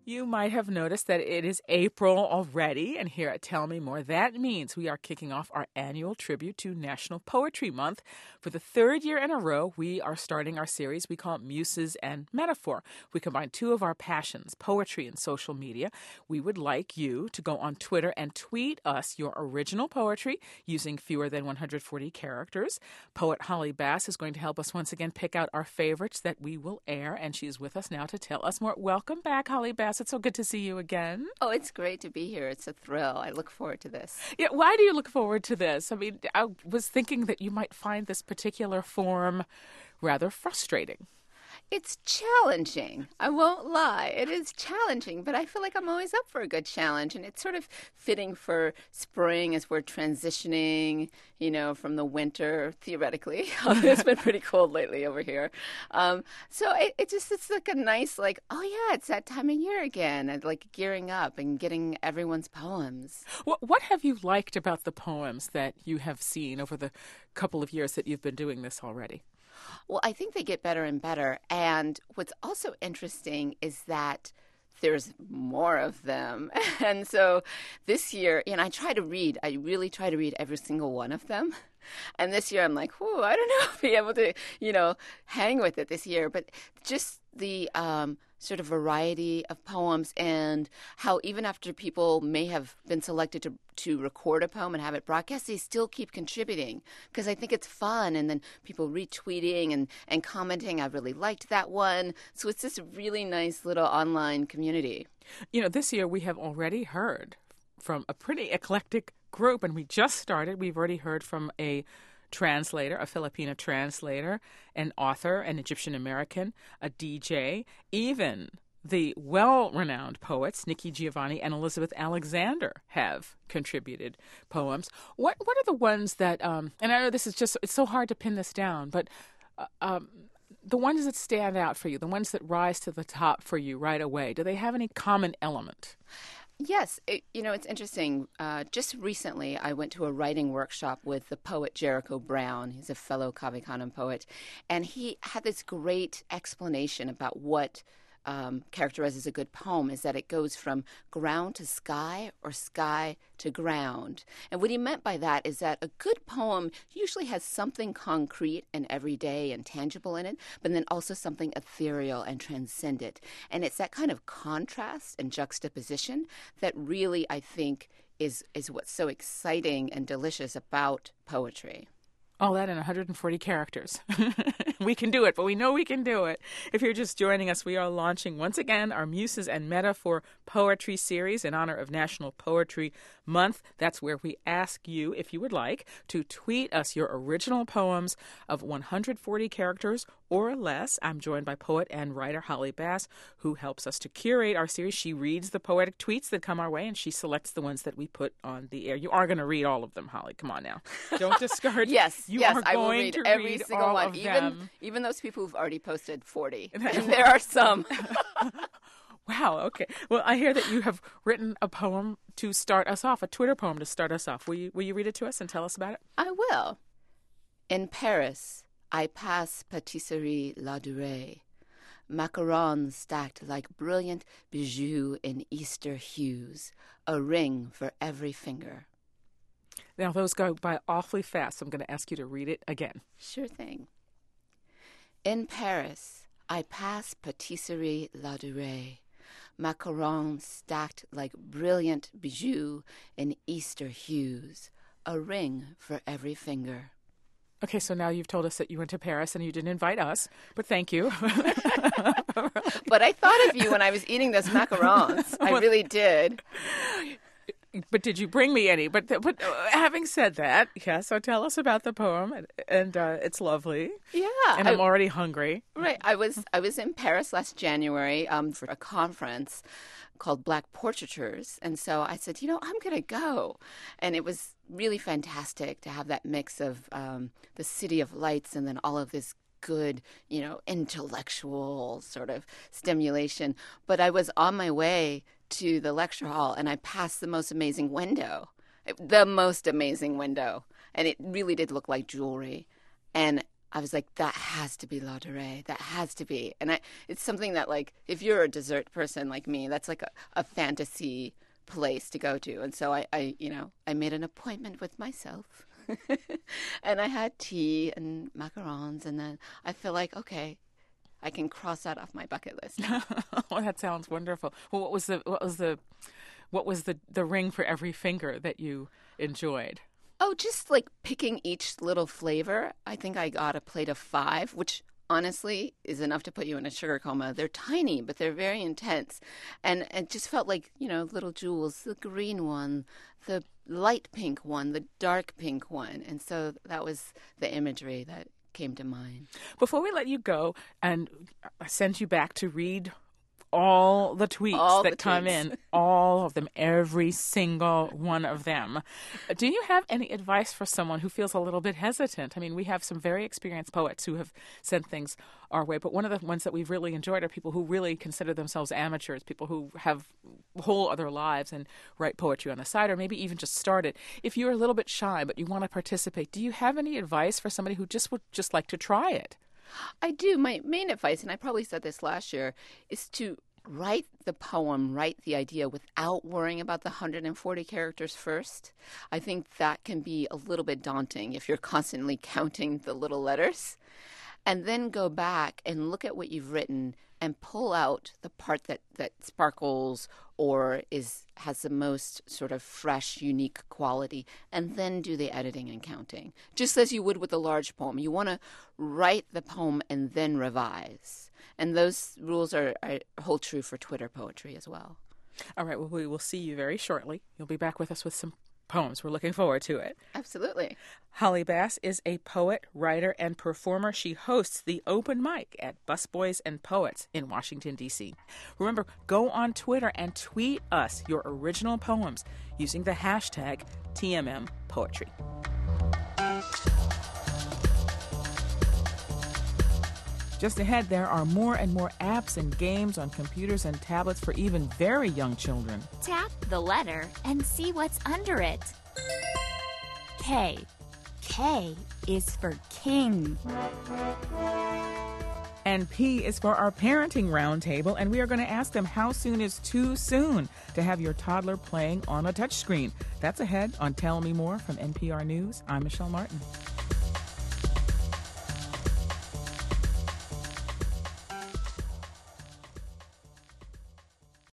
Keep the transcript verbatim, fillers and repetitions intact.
You might have noticed that it is April already, and here at Tell Me More, that means we are kicking off our annual tribute to National Poetry Month. For the third year in a row, we are starting our series we call Muses and Metaphor. We combine two of our passions, poetry and social media. We would like you to go on Twitter and tweet us your original poetry using fewer than one hundred forty characters. Poet Holly Bass is going to help us once again pick out our favorites that we will air, and she's with us now to tell us more. Welcome back, Holly Bass. It's so good to see you again. Oh, it's great to be here. It's a thrill. I look forward to this. Yeah, why do you look forward to this? I mean, I was thinking that you might find this particular form rather frustrating. It's challenging. I won't lie. It is challenging, but I feel like I'm always up for a good challenge. And it's sort of fitting for spring as we're transitioning, you know, from the winter, theoretically. It's been pretty cold lately over here. Um, so it, it just, it's like a nice, like, oh, yeah, it's that time of year again. And like gearing up and getting everyone's poems. What, what have you liked about the poems that you have seen over the couple of years that you've been doing this already? Well, I think they get better and better. And what's also interesting is that there's more of them. And so this year, and I try to read, I really try to read every single one of them. And this year I'm like, whoa, I don't know if I'll be able to, you know, hang with it this year. But just the um, sort of variety of poems and how even after people may have been selected to, to record a poem and have it broadcast, they still keep contributing because I think it's fun. And then people retweeting and, and commenting, I really liked that one. So it's this really nice little online community. You know, this year we have already heard from a pretty eclectic group, and we just started. We've already heard from a translator, a Filipina translator, an author, an Egyptian American, a D J, even the well-renowned poets Nikki Giovanni and Elizabeth Alexander have contributed poems. What what are the ones that, um, and I know this is just, it's so hard to pin this down, but uh, um, the ones that stand out for you, the ones that rise to the top for you right away, do they have any common element? Yes. It, you know, it's interesting. Uh, just recently, I went to a writing workshop with the poet Jericho Brown. He's a fellow Kabikanan poet. And he had this great explanation about what um, characterizes a good poem is that it goes from ground to sky or sky to ground. And what he meant by that is that a good poem usually has something concrete and everyday and tangible in it, but then also something ethereal and transcendent. And it's that kind of contrast and juxtaposition that really, I think, is, is what's so exciting and delicious about poetry. All that in one hundred forty characters. We can do it, but we know we can do it. If you're just joining us, we are launching once again our Muses and Metaphor poetry series in honor of National Poetry Month. That's where we ask you, if you would like, to tweet us your original poems of one hundred forty characters or less. I'm joined by poet and writer Holly Bass, who helps us to curate our series. She reads the poetic tweets that come our way, and she selects the ones that we put on the air. You are going to read all of them, Holly. Come on now. Don't discourage. Yes. You yes, are I will going read to every read single all one, of even them. even those people who've already posted forty. And there are some. Wow. Okay. Well, I hear that you have written a poem to start us off, a Twitter poem to start us off. Will you, will you read it to us and tell us about it? I will. In Paris, I pass Patisserie Ladurée, macarons stacked like brilliant bijoux in Easter hues, a ring for every finger. Now, those go by awfully fast, so I'm going to ask you to read it again. Sure thing. In Paris, I pass Patisserie Ladurée, macarons stacked like brilliant bijoux in Easter hues, a ring for every finger. Okay, so now you've told us that you went to Paris and you didn't invite us, but thank you. But I thought of you when I was eating those macarons. I really did. But did you bring me any? But but having said that, yeah, so tell us about the poem, and, and uh, it's lovely. Yeah. And I'm I, already hungry. Right. I was I was in Paris last January um, for a conference called Black Portraitures. And so I said, you know, I'm going to go. And it was really fantastic to have that mix of um, the City of Lights and then all of this good, you know, intellectual sort of stimulation. But I was on my way to the lecture hall and I passed the most amazing window, the most amazing window. And it really did look like jewelry. And I was like, that has to be La Durée. That has to be. And I, it's something that, like, if you're a dessert person like me, that's like a, a fantasy place to go to. And so I, I, you know, I made an appointment with myself. And I had tea and macarons. And then I feel like, okay, I can cross that off my bucket list. Oh, that sounds wonderful. Well, what was the what was the what was the, the ring for every finger that you enjoyed? Oh, just like picking each little flavor. I think I got a plate of five, which honestly is enough to put you in a sugar coma. They're tiny, but they're very intense. And it just felt like, you know, little jewels, the green one, the light pink one, the dark pink one. And so that was the imagery that came to mind. Before we let you go and send you back to read all the tweets all that the come tweets. in, all of them, every single one of them. Do you have any advice for someone who feels a little bit hesitant? I mean, we have some very experienced poets who have sent things our way, but one of the ones that we've really enjoyed are people who really consider themselves amateurs, people who have whole other lives and write poetry on the side, or maybe even just started. If you're a little bit shy but you want to participate, do you have any advice for somebody who just would just like to try it? I do. My main advice, and I probably said this last year, is to write the poem, write the idea without worrying about the one hundred forty characters first. I think that can be a little bit daunting if you're constantly counting the little letters. And then go back and look at what you've written and pull out the part that, that sparkles or is has the most sort of fresh, unique quality, and then do the editing and counting. Just as you would with a large poem. You want to write the poem and then revise. And those rules are, are hold true for Twitter poetry as well. All right, well, we will see you very shortly. You'll be back with us with some poems. We're looking forward to it. Absolutely. Holly Bass is a poet, writer, and performer. She hosts the open mic at Busboys and Poets in Washington, D C. Remember, go on Twitter and tweet us your original poems using the hashtag T M M Poetry. Just ahead, there are more and more apps and games on computers and tablets for even very young children. Tap the letter and see what's under it. K. K is for king. And P is for our parenting roundtable, and we are going to ask them how soon is too soon to have your toddler playing on a touchscreen. That's ahead on Tell Me More from N P R News. I'm Michelle Martin.